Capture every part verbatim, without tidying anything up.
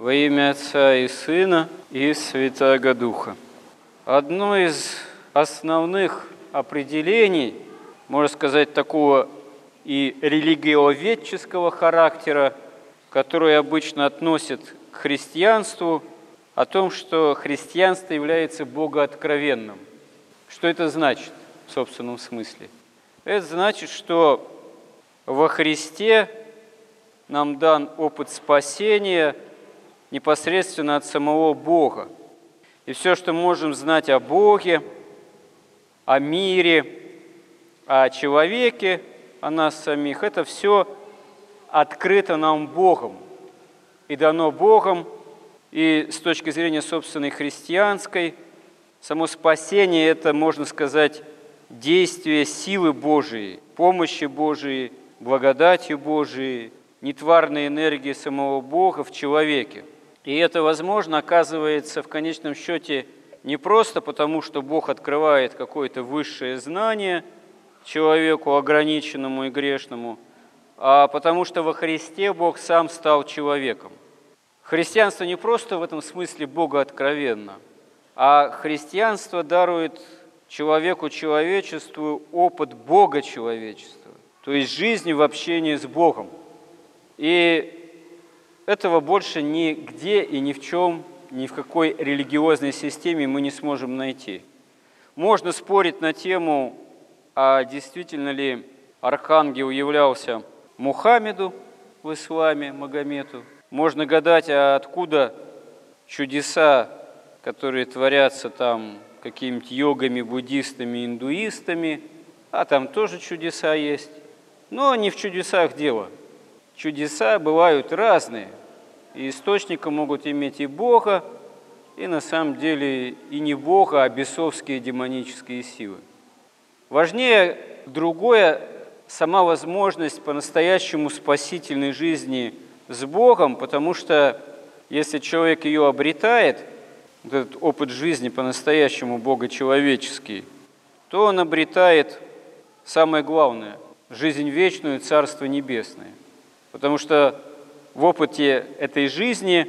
Во имя Отца и Сына и Святаго Духа. Одно из основных определений, можно сказать, такого и религиоведческого характера, которое обычно относят к христианству, о том, что христианство является богооткровенным. Что это значит в собственном смысле? Это значит, что во Христе нам дан опыт спасения непосредственно от самого Бога. И все, что мы можем знать о Боге, о мире, о человеке, о нас самих, это все открыто нам Богом и дано Богом. И с точки зрения собственной христианской, само спасение – это, можно сказать, действие силы Божией, помощи Божией, благодатью Божией, нетварной энергии самого Бога в человеке. И это возможно, оказывается, в конечном счете не просто потому, что Бог открывает какое-то высшее знание человеку ограниченному и грешному, а потому что во Христе Бог сам стал человеком. Христианство не просто в этом смысле богооткровенно, а христианство дарует человеку, человечеству опыт Бога человечества, то есть жизнь в общении с Богом. И этого больше нигде и ни в чем, ни в какой религиозной системе мы не сможем найти. Можно спорить на тему, а действительно ли архангел являлся Мухаммеду в исламе, Магомету. Можно гадать, а откуда чудеса, которые творятся там какими-нибудь йогами, буддистами, индуистами, а там тоже чудеса есть. Но не в чудесах дело. Чудеса бывают разные, и источником могут иметь и Бога, и на самом деле и не Бога, а бесовские демонические силы. Важнее другое – сама возможность по-настоящему спасительной жизни с Богом, потому что если человек ее обретает, вот этот опыт жизни по-настоящему богочеловеческий, то он обретает самое главное – жизнь вечную, Царство Небесное. Потому что в опыте этой жизни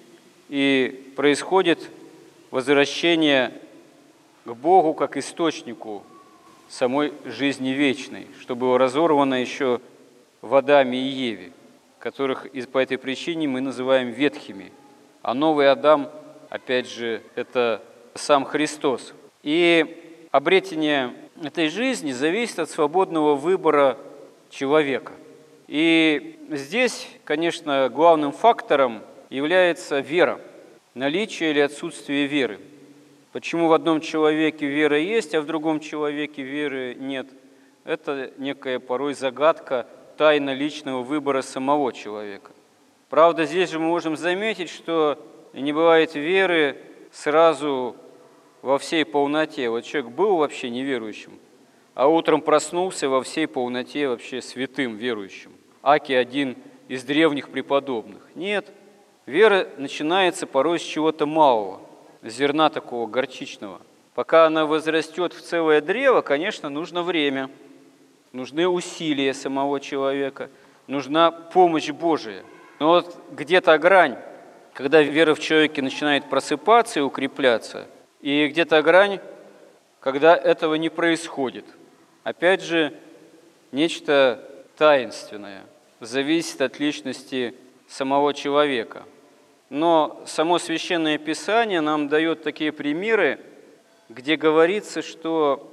и происходит возвращение к Богу как источнику самой жизни вечной, что было разорвано еще в Адаме и Еве, которых по этой причине мы называем ветхими. А новый Адам, опять же, это сам Христос. И обретение этой жизни зависит от свободного выбора человека. И здесь, конечно, главным фактором является вера, наличие или отсутствие веры. Почему в одном человеке вера есть, а в другом человеке веры нет? Это некая порой загадка, тайна личного выбора самого человека. Правда, здесь же мы можем заметить, что не бывает веры сразу во всей полноте. Вот человек был вообще неверующим, а утром проснулся во всей полноте вообще святым верующим. Аки один из древних преподобных. Нет, вера начинается порой с чего-то малого, зерна такого горчичного. Пока она возрастет в целое древо, конечно, нужно время, нужны усилия самого человека, нужна помощь Божия. Но вот где-то грань, когда вера в человеке начинает просыпаться и укрепляться, и где-то грань, когда этого не происходит. Опять же, нечто таинственное, зависит от личности самого человека. Но само Священное Писание нам дает такие примеры, где говорится, что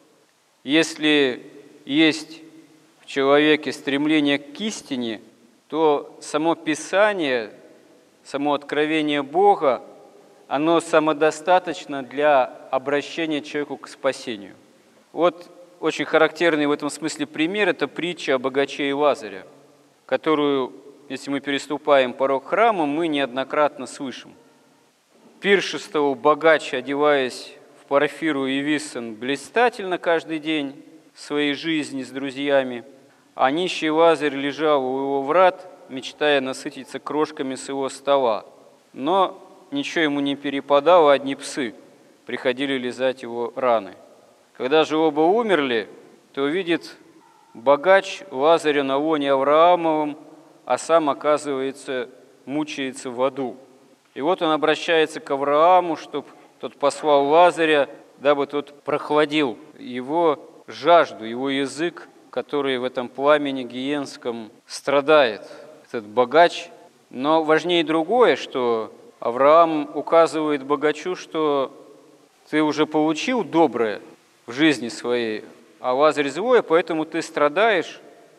если есть в человеке стремление к истине, то само Писание, само откровение Бога, оно самодостаточно для обращения человеку к спасению. Вот очень характерный в этом смысле пример – это притча о богаче и Лазаре, которую, если мы переступаем порог храма, мы неоднократно слышим. Пиршествовал богач, одеваясь в парфиру и виссен, блистательно каждый день своей жизни с друзьями, а нищий Лазарь лежал у его врат, мечтая насытиться крошками с его стола. Но ничего ему не перепадало, одни псы приходили лизать его раны. Когда же оба умерли, то увидит богач Лазаря на лоне Авраамовом, а сам оказывается мучается в аду. И вот он обращается к Аврааму, чтобы тот послал Лазаря, дабы тот прохладил его жажду, его язык, который в этом пламени гиенском страдает, этот богач. Но важнее другое, что Авраам указывает богачу, что ты уже получил доброе в жизни своей, а Лазарь злое, поэтому ты страдаешь,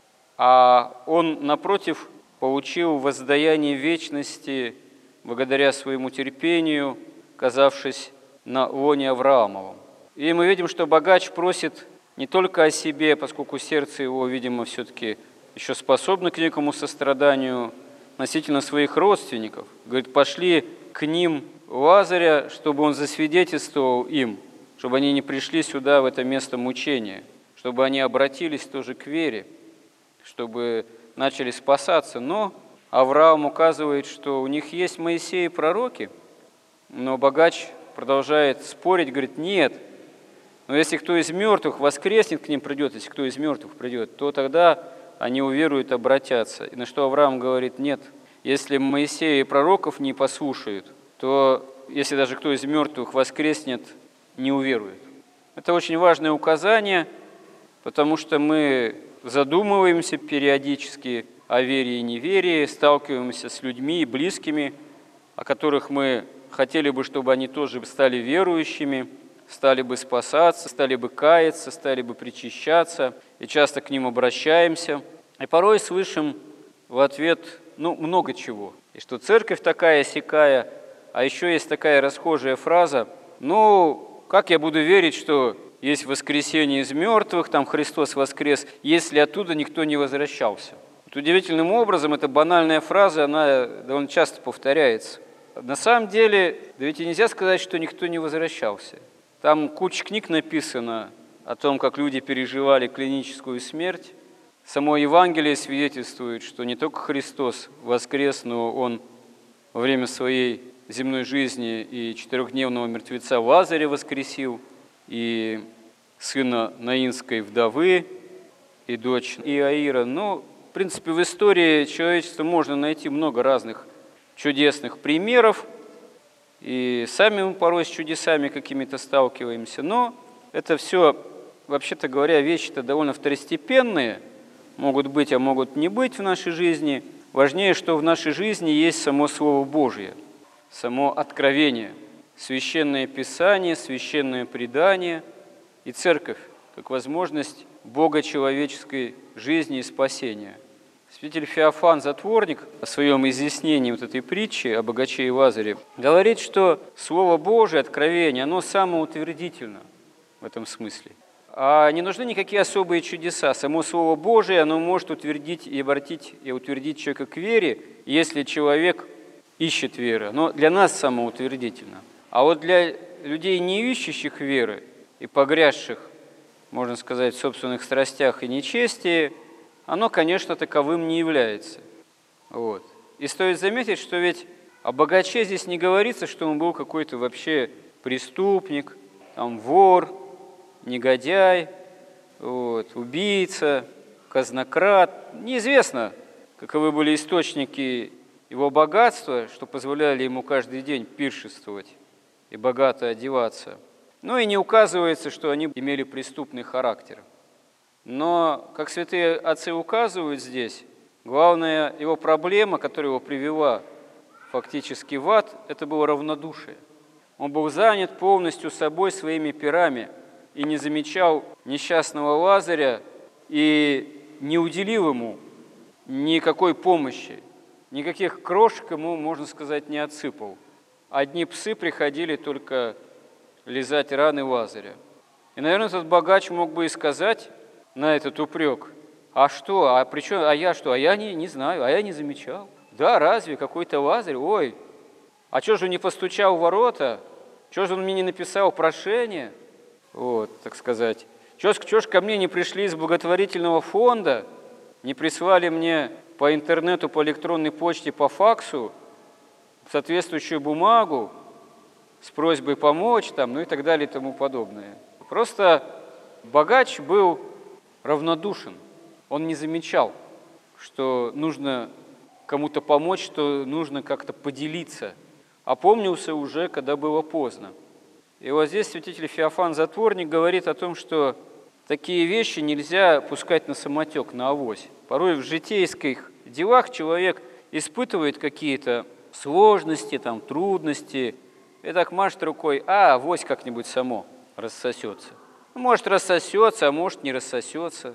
а он, напротив, получил воздаяние вечности благодаря своему терпению, оказавшись на лоне Авраамовом. И мы видим, что богач просит не только о себе, поскольку сердце его, видимо, все-таки еще способно к некому состраданию относительно своих родственников. Говорит, пошли к ним Лазаря, чтобы он засвидетельствовал им, чтобы они не пришли сюда, в это место мучения, чтобы они обратились тоже к вере, чтобы начали спасаться. Но Авраам указывает, что у них есть Моисей и пророки, но богач продолжает спорить, говорит, нет, но если кто из мертвых воскреснет, к ним придет, если кто из мертвых придет, то тогда они уверуют, обратятся. И на что Авраам говорит, нет, если Моисея и пророков не послушают, то если даже кто из мертвых воскреснет, не уверует. Это очень важное указание, потому что мы задумываемся периодически о вере и неверии, сталкиваемся с людьми близкими, о которых мы хотели бы, чтобы они тоже стали верующими, стали бы спасаться, стали бы каяться, стали бы причащаться, и часто к ним обращаемся. И порой слышим в ответ, ну, много чего. И что церковь такая-сякая, а еще есть такая расхожая фраза, ну, как я буду верить, что есть воскресение из мертвых, там Христос воскрес, если оттуда никто не возвращался. Вот удивительным образом эта банальная фраза, она довольно часто повторяется. На самом деле, да ведь и нельзя сказать, что никто не возвращался. Там куча книг написано о том, как люди переживали клиническую смерть. Само Евангелие свидетельствует, что не только Христос воскрес, но Он во время своей земной жизни и четырехдневного мертвеца Лазаря воскресил, и сына наинской вдовы, и дочь Иаира. Но, в принципе, в истории человечества можно найти много разных чудесных примеров, и сами мы порой с чудесами какими-то сталкиваемся, но это все, вообще-то говоря, вещи-то довольно второстепенные, могут быть, а могут не быть в нашей жизни. Важнее, что в нашей жизни есть само Слово Божье, само откровение, священное Писание, священное предание и церковь, как возможность Бога человеческой жизни и спасения. Святитель Феофан Затворник в своем изъяснении вот этой притчи о богаче и Лазаре говорит, что Слово Божие, откровение, оно самоутвердительно в этом смысле. А не нужны никакие особые чудеса. Само Слово Божие, оно может утвердить и обратить, и утвердить человека к вере, если человек ищет веры. Но для нас самоутвердительно. А вот для людей, не ищущих веры и погрязших, можно сказать, в собственных страстях и нечестии, оно, конечно, таковым не является. Вот. И стоит заметить, что ведь о богаче здесь не говорится, что он был какой-то вообще преступник, там, вор, негодяй, вот, убийца, казнократ. Неизвестно, каковы были источники его богатства, что позволяли ему каждый день пиршествовать и богато одеваться. Ну и не указывается, что они имели преступный характер. Но, как святые отцы указывают здесь, главная его проблема, которая его привела фактически в ад, это было равнодушие. Он был занят полностью собой, своими пирами, и не замечал несчастного Лазаря, и не уделил ему никакой помощи, никаких крошек ему, можно сказать, не отсыпал. Одни псы приходили только лизать раны Лазаря. И, наверное, этот богач мог бы и сказать на этот упрек: а что, а при чем, а я что, а я не, не знаю, а я не замечал. Да, разве какой-то Лазарь, ой, а что же он не постучал в ворота, что же он мне не написал прошение, вот, так сказать. Что ж ко мне не пришли из благотворительного фонда, не прислали мне по интернету, по электронной почте, по факсу соответствующую бумагу с просьбой помочь, там, ну и так далее и тому подобное. Просто богач был равнодушен. Он не замечал, что нужно кому-то помочь, что нужно как-то поделиться. Опомнился уже, когда было поздно. И вот здесь святитель Феофан Затворник говорит о том, что такие вещи нельзя пускать на самотек, на авось. Порой в житейских делах человек испытывает какие-то сложности, там, трудности, и так машет рукой, а авось как-нибудь само рассосется. Может рассосется, а может не рассосется.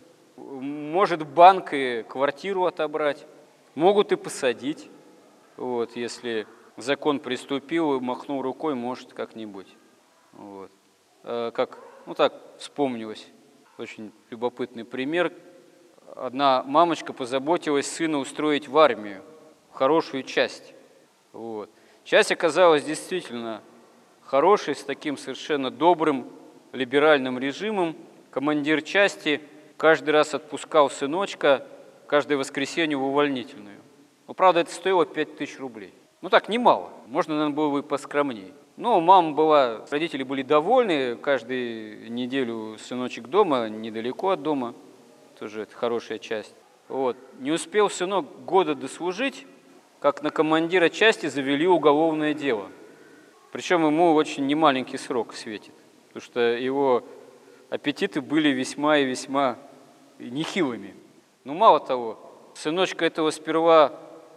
Может банк и квартиру отобрать. Могут и посадить. Вот, если закон приступил и махнул рукой, может как-нибудь. Вот. А как, ну так вспомнилось. Очень любопытный пример. Одна мамочка позаботилась сына устроить в армию, в хорошую часть. Вот. Часть оказалась действительно хорошей, с таким совершенно добрым либеральным режимом. Командир части каждый раз отпускал сыночка каждое воскресенье в увольнительную. Но, правда, это стоило пять тысяч рублей. Ну так, немало. Можно, наверное, было бы и поскромнее. Но мама была, родители были довольны. Каждую неделю сыночек дома, недалеко от дома. Тоже это хорошая часть. Вот. Не успел сынок года дослужить, как на командира части завели уголовное дело. Причем ему очень немаленький срок светит, потому что его аппетиты были весьма и весьма нехилыми. Но мало того, сыночка этого сперва,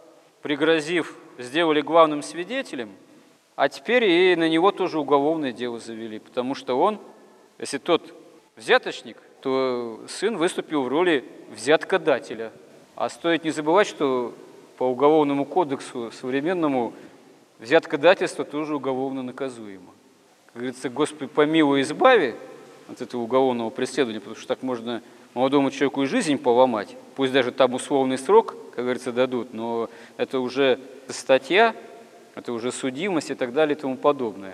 пригрозив, сделали главным свидетелем, а теперь и на него тоже уголовное дело завели, потому что он, если тот взяточник, то сын выступил в роли взяткодателя. А стоит не забывать, что по уголовному кодексу современному взяткодательство тоже уголовно наказуемо. Как говорится, Господи, помилуй, избави от этого уголовного преследования, потому что так можно молодому человеку и жизнь поломать. Пусть даже там условный срок, как говорится, дадут, но это уже статья, это уже судимость и так далее и тому подобное.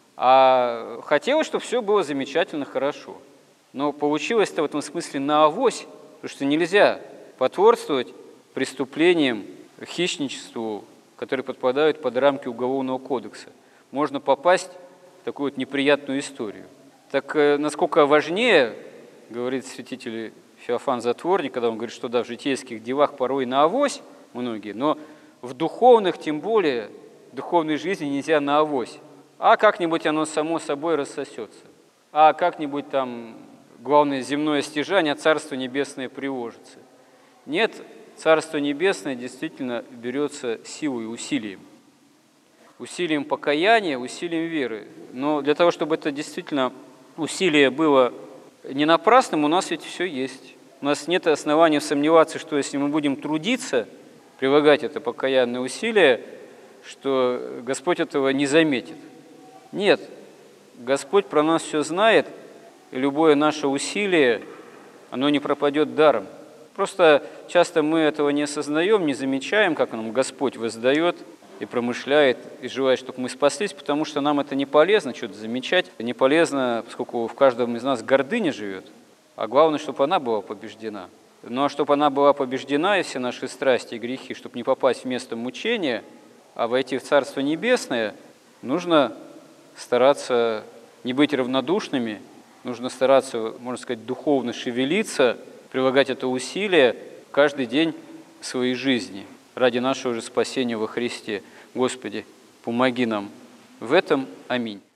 А хотелось, чтобы все было замечательно, хорошо. Но получилось-то в этом смысле наавось, потому что нельзя потворствовать преступлениям, хищничеству, которые подпадают под рамки Уголовного кодекса. Можно попасть в такую вот неприятную историю. Так насколько важнее, говорит святитель Феофан Затворник, когда он говорит, что да, в житейских делах порой наавось многие, но в духовных, тем более, в духовной жизни нельзя наавось. А как-нибудь оно само собой рассосется. А как-нибудь там, главное, земное стяжание, Царство Небесное приложится. Нет, Царство Небесное действительно берется силой и усилием. Усилием покаяния, усилием веры. Но для того, чтобы это действительно усилие было не напрасным, у нас ведь все есть. У нас нет оснований сомневаться, что если мы будем трудиться, прилагать это покаянное усилие, что Господь этого не заметит. Нет, Господь про нас все знает, и любое наше усилие, оно не пропадет даром. Просто часто мы этого не осознаем, не замечаем, как нам Господь воздает и промышляет, и желает, чтобы мы спаслись, потому что нам это не полезно, что-то замечать. Не полезно, поскольку в каждом из нас гордыня живет, а главное, чтобы она была побеждена. Ну а чтобы она была побеждена, и все наши страсти и грехи, чтобы не попасть в место мучения, а войти в Царство Небесное, нужно стараться не быть равнодушными, нужно стараться, можно сказать, духовно шевелиться, прилагать это усилие каждый день своей жизни ради нашего же спасения во Христе. Господи, помоги нам в этом. Аминь.